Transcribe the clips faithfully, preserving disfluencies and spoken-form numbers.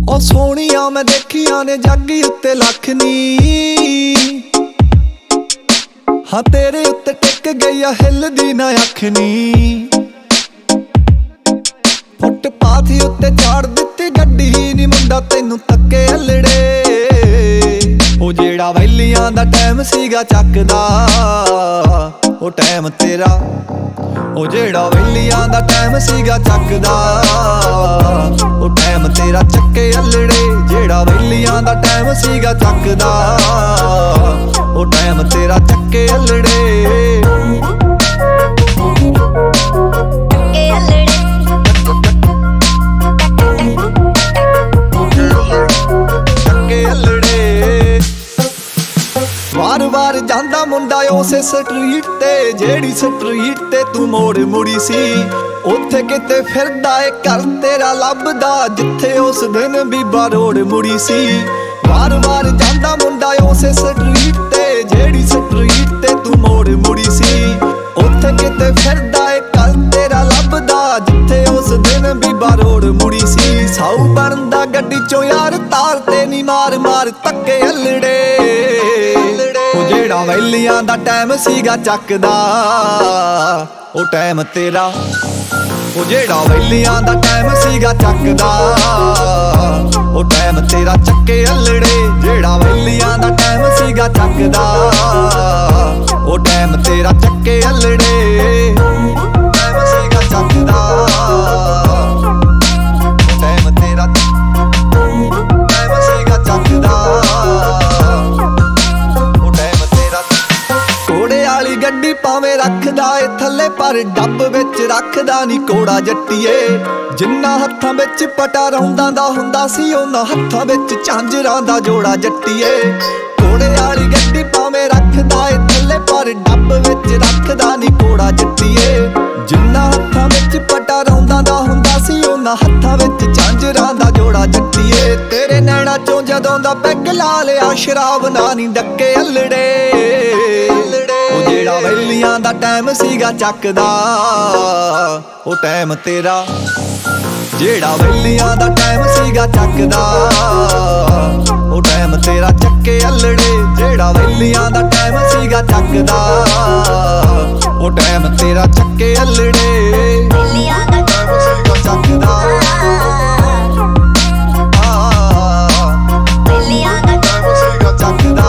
ओ सोहणिया मैं देखिया ने जागी उत्ते लख नी, हाँ तेरे उत्ते टिक गई आ हिलदी ना अख नी। फुटपाथ उत्ते चाड़ दित्ती गड्डी नी, मुंडा तैनू तक्के हलड़े। ओ जेड़ा वैलियां दा टाइम सीगा चकदा, ओ टाइम तेरा। ओ जेड़ा वैलियां दा टाइम सीगा चकदा, ओ टाइम तेरा चक्के हलड़े। जेड़ा वैलियां दा टाइम सीगा चकदा, ओ टाइम तेरा चक्के हलड़े। वार वार जांदा मुंडा उसे स्ट्रीट ते, जेड़ी स्ट्रीट ते तू मोड़ मुड़ी सी। उत्थे किते फिरदा ए कर तेरा लभदा, जिथे उस दिन बीबा रोड मुड़ी सी। वार वार जांदा मुंडा उसे स्ट्रीट ते, जेड़ी स्ट्रीट ते तू मोड़ मुड़ी सी। उत्थे किते फिरदा ए कर तेरा लभदा, जिथे उस दिन बीबा रोड मुड़ी सी। साऊ बनदा गड्डी चों यार तार ते नी मार मार तक्के हलड़े। जेड़ा वैलियां दा टाइम सीगा चकदा, ओ टाइम तेरा। ओ जेड़ा वैलियां दा टाइम सीगा चकदा, ओ टाइम तेरा चक्के हलड़े। जेड़ा वैलियां दा टाइम सीगा चकदा, ओ टाइम तेरा चक्के हलड़े। टाइम सीगा चकदा, ओ टाइम तेरा। टाइम सीगा चकदा, गड्डी भावें रखदा ए थल्ले पर डब विच रखदा नी कोड़ा जट्टीए। जिन्ना हत्थां विच पटा रौंदां दा हुंदा सी, उन्हां हत्थां विच झांजरां दा जोड़ा जट्टीए। कोड़े वाली गड्डी भावें रखदा ए थल्ले पर डब विच रखदा नी कोड़ा जट्टीए। जिन्ना हत्थां विच पटा रौंदां दा हुंदा सी, उन्हां हत्थां विच झांजरां दा जोड़ा जट्टीए। तेरे नैना चों जदों दा पैग ला लिया शराब ना नी डक्के हलड़े। जेड़ा वैलियां दा टाइम सीगा चकदा, ओ टाइम तेरा। जेड़ा वैलियां दा टाइम सीगा चकदा, ओ टाइम तेरा चक्के हलड़े। जेड़ा वैलियां दा टाइम सीगा चकदा, ओ टाइम तेरा चक्के हलड़े। वैलियां दा टाइम सीगा चकदा, वैलियां दा टाइम सीगा चकदा।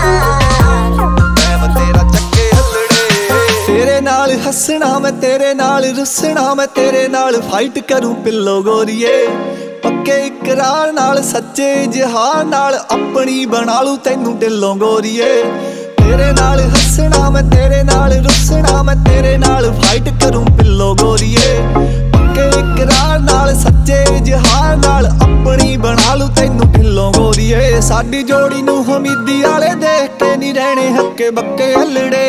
हसना मैं तेरे नाल, रुसना मैं तेरे नाल, फाइट करूं पिल्लो गोरीए। पक्के इकरार नाल, सच्चे इजहार नाल, अपनी बना लूं तैनू दिलों गोरीए। तेरे नाल हसना मैं तेरे नाल, रुसना मैं तेरे नाल, फाइट करूं पिल्लो गोरीए। पक्के इकरार नाल, सच्चे इजहार नाल, अपनी बना लूं तैनू दिलों गोरीए। साडी जोड़ी नूं हमीदी वाले देख के नी रहने हक्के बक्के हलड़े।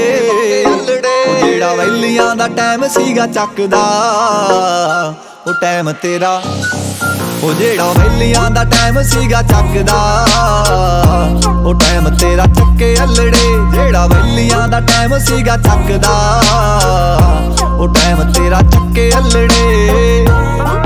जेड़ा वैलियां दा टाइम सीगा चकदा, ओ टाइम तेरा। ओ जेड़ा वैलियां दा टाइम सीगा चकदा, ओ टाइम तेरा चक्के हलड़े। जेड़ा वैलियां दा टाइम सीगा चकदा, ओ टाइम तेरा चक्के हलड़े।